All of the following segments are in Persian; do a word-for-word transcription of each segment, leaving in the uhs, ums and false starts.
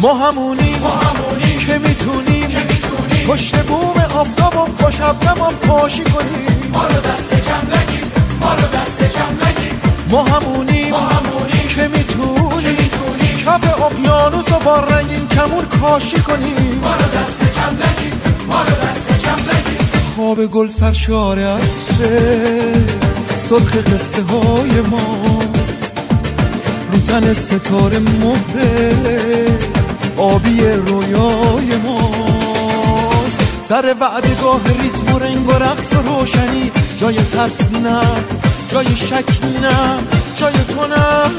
ما همونیم که میتونیم پشت بوم آفتاب و با شبنم هم پاشی کنیم. ما رو دست کم نگیر، ما رو دست کم نگیر. ما همونیم که میتونیم کف اقیانوس و با رنگین کمون کاشی کنیم. ما رو دست کم نگیر، ما رو دست کم نگیر. خواب گل سرشار عطره سرخ قصه های ماست، رو تن ستاره مهره آبی رویای ماست. سر وعدگاه ریتم و رنگ و رقص و روشنی، جای ترس نه، جای شک نه، جای تو نه،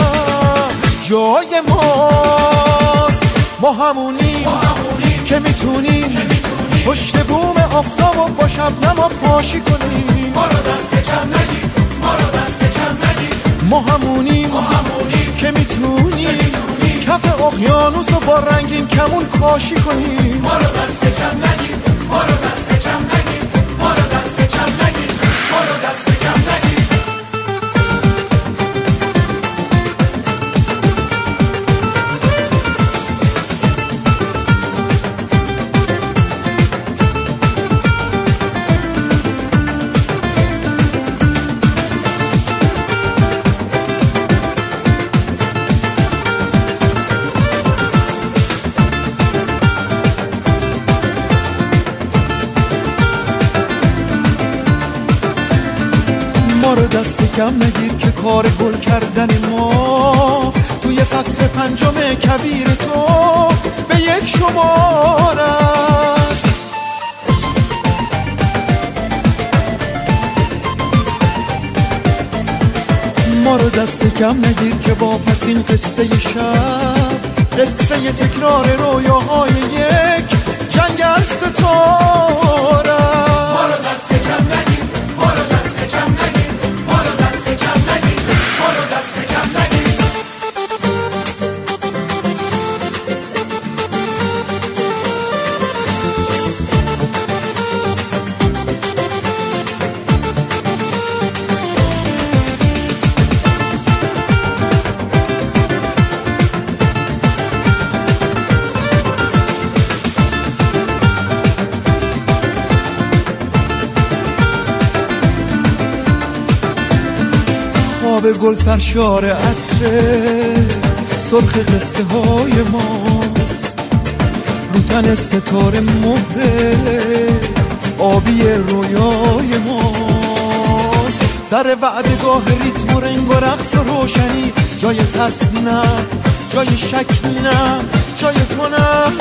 جای ماست. ما همونیم که میتونیم پشت بوم آفتاب و با شبنم ها پاشی کنیم. ما رو دست کم نگیر، ما رو دست کم نگیر. ما همونیم که میتونیم کف اقیانوس و با رنگین کمون کاشی کنیم. ما رو دست کم نگیر، ما رو دست کم نگیر. ما رو دست کم نگیر، ما رو دست کم نگیر. ما رو دست کم نگیر که کار گل کردن ما توی فصل پنجم کبیر تو به یک شمار است. ما رو دست کم نگیر که با پس این قصه شب، قصه تکرار رویاهای یک جنگل ستاره است. ما رو دست کم نگیر، ما رو دست کم نگیر. ما رو دست کم نگیر، ما رو دست کم نگیر. خواب گل سرشار عطره سرخ قصه های ماست، رو تن ستاره مهره آبی رویای ماست. سر وعدگاه ریتم و رنگ و رقص و روشنی، جای ترس نه، جای شک نه، جای تو نه،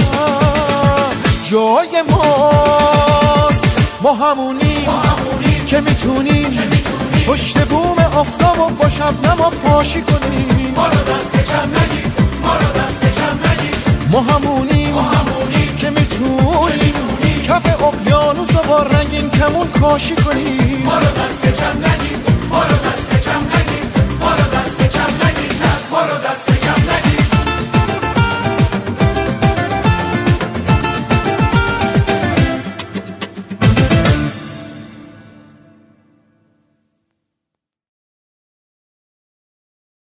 جای ماست. ما همونیم که میتونیم پشت بوم آفتاب و با شبنم ها پاشی کنیم. ما رو دست کم نگیر، ما رو دست کم نگیر. ما همونیم که میتونیم کف اقیانوس و با رنگین کمون کاشی کنیم. ما رو دست کم نگیر، ما رو دست